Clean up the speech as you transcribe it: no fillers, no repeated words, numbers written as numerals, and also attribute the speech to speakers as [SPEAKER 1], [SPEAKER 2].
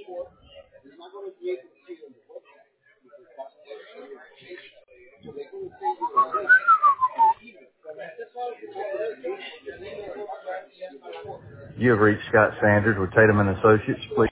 [SPEAKER 1] You have reached Scott Sanders with Tatum and Associates. Please